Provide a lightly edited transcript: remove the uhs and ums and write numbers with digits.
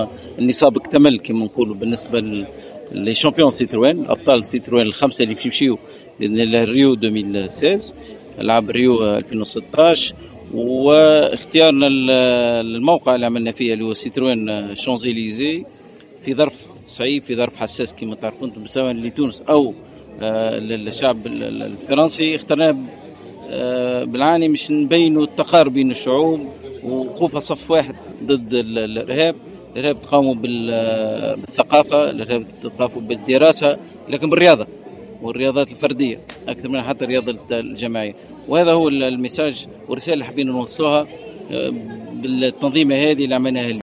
النصاب اكتمل كما نقولوا بالنسبة لشامبيون سيتروين، أبطال سيتروين الخمسة اللي يمشيو لريو 2016، ألعاب ريو 2016. واختيارنا الموقع اللي عملنا فيه اللي هو سيتروين شانزليزيه في ظرف صعيب، في ظرف حساس كما تعرفون انتم، سواء لتونس او للشعب الفرنسي. اخترناه بالعاني مش نبينوا التقارب بين الشعوب ووقوفها صف واحد ضد الارهاب. الارهاب تقاموا بالثقافه، الارهاب تقاموا بالدراسه، لكن بالرياضه والرياضات الفرديه اكثر من حتى الرياضه الجماعيه. وهذا هو الميساج والرساله اللي حابين نوصلوها بالتنظيمه هذه اللي عملناها.